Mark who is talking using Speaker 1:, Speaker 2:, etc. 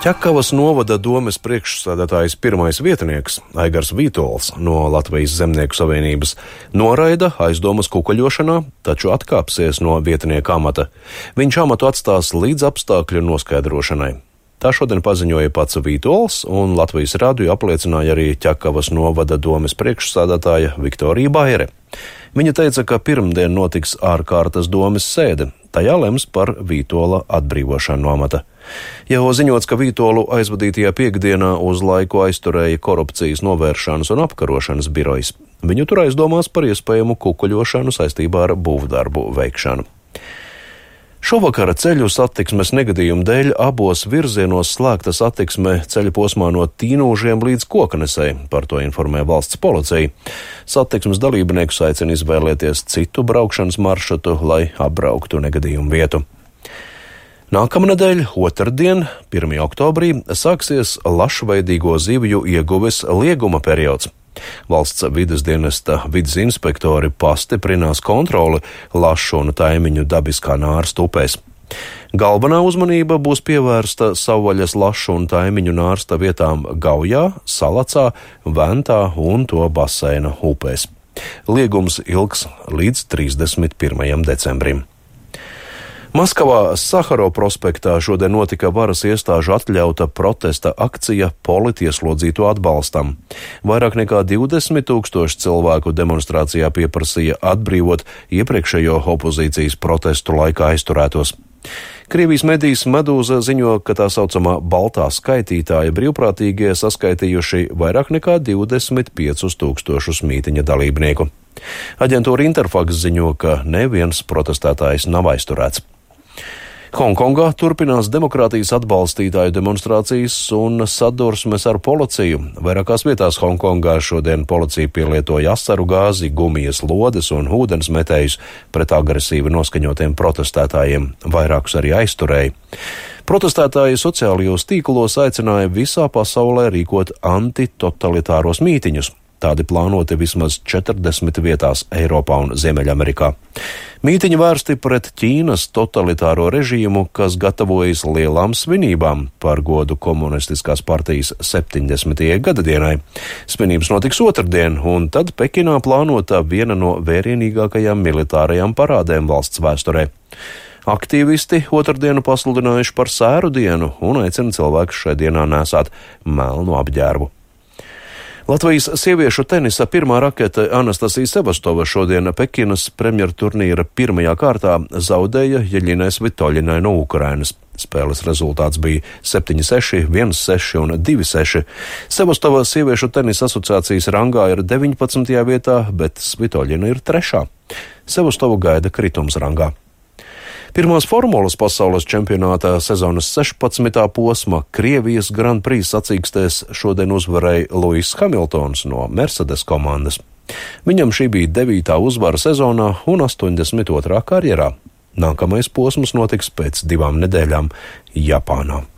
Speaker 1: Ķekavas novada domes priekšsēdētājs pirmais vietnieks Aigars Vītols no Latvijas Zemnieku savienības noraida aizdomas kukuļošanā, taču atkāpsies no vietnieka amata. Viņš amatu atstās līdz apstākļu noskaidrošanai. Tā šodien paziņoja pats Vītols, un Latvijas radiju apliecināja arī Ķekavas novada domes priekšsēdētāja Viktorija Baire. Viņa teica, ka pirmdien notiks ārkārtas domes sēde. Tajā lems par Vītola atbrīvošanu no amata. Jau ziņots, ka Vītolu aizvadītajā piekdienā uz laiku aizturēja korupcijas novēršanas un apkarošanas birojs. Viņu tur aizdomās par iespējamu kukuļošanu saistībā ar būvdarbu veikšanu. Šovakar ceļu satiksmes negadījumu dēļ abos virzienos slēgta satiksme ceļa posmā no Tīnūžiem līdz Kokanesei, par to informē valsts policija. Satiksmes dalībniekus aicina izvēlēties citu braukšanas maršrutu, lai apbrauktu negadījumu vietu. Nākamnedēļ, otrdien, 1. oktobrī, sāksies lašveidīgo zivju ieguves lieguma periods. Valsts vides dienesta vides inspektori pastiprinās kontroli lašu un taimiņu dabiskā nārsta upēs. Galvenā uzmanība būs pievērsta savvaļas lašu un taimiņu nārsta vietām Gaujā, Salacā, Ventā un to baseina upēs. Liegums ilgs līdz 31. decembrim. Maskavā Saharo prospektā šodien notika varas iestāžu atļauta protesta akcija politieslodzīto atbalstam. Vairāk nekā 20,000 cilvēku demonstrācijā pieprasīja atbrīvot iepriekšējo opozīcijas protestu laikā aizturētos. Krievijas medijs Medūza ziņo, ka tā saucamā baltā skaitītāja brīvprātīgie saskaitījuši vairāk nekā 25,000 mītiņa dalībnieku. Aģentūra Interfax ziņo, ka neviens protestētājs nav aizturēts. Hongkongā turpinās demokrātijas atbalstītāju demonstrācijas un sadursmes ar policiju. Vairākās vietās Hongkongā šodien policija pielietoja asaru gāzi, gumijas lodes un ūdensmetējus pret agresīvi noskaņotiem protestētājiem, vairākus arī aizturēja. Protestētāji sociālajos tīklos aicināja visā pasaulē rīkot antitotalitāros mītiņus. Tādi plānoti vismaz 40 vietās Eiropā un Ziemeļamerikā. Mītiņi vērsti pret Ķīnas totalitāro režīmu, kas gatavojas lielām svinībām par godu komunistiskās partijas 70. gadadienai. Svinības notiks otrdien, un tad Pekinā plānota viena no vērienīgākajām militārajām parādēm valsts vēsturē. Aktīvisti otrdienu pasludinājuši par sēru dienu un aicina cilvēkus šai dienā nēsāt melnu apģērbu. Latvijas sieviešu tenisa pirmā rakete Anastasija Sevastova šodien Pekinas premjerturnīra pirmajā kārtā zaudēja Jeļinai Svitoļinai no Ukrainas. Spēles rezultāts bija 7-6, 1-6 un 2-6. Sevastova sieviešu tenisa asociācijas rangā ir 19. vietā, bet Svitoļina ir 3. Sevastovu gaida kritums rangā. Pirmās formulas pasaules čempionātā sezonas 16. posma Krievijas Grand Prix sacīkstēs šodien uzvarēja Lewis Hamiltons no Mercedes komandas. Viņam šī bija 9. uzvara sezonā un 82. karjerā. Nākamais posms notiks pēc 2 nedēļām Japānā.